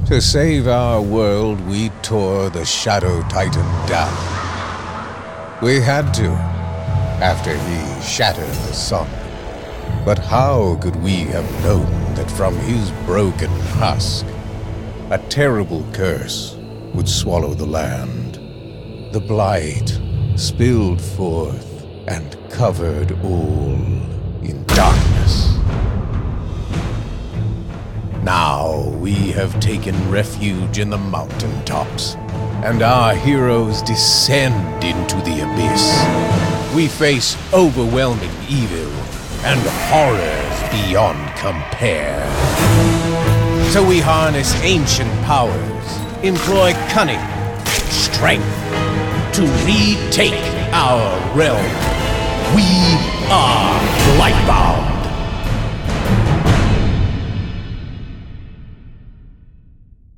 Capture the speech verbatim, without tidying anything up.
To save our world, we tore the Shadow Titan down. We had to, after he shattered the sun. But how could we have known that from his broken husk, a terrible curse would swallow the land? The blight spilled forth and covered all in darkness. Now we have taken refuge in the mountaintops, and our heroes descend into the abyss. We face overwhelming evil and horrors beyond compare. So we harness ancient powers, employ cunning, strength, to retake our realm. We are Blightbound.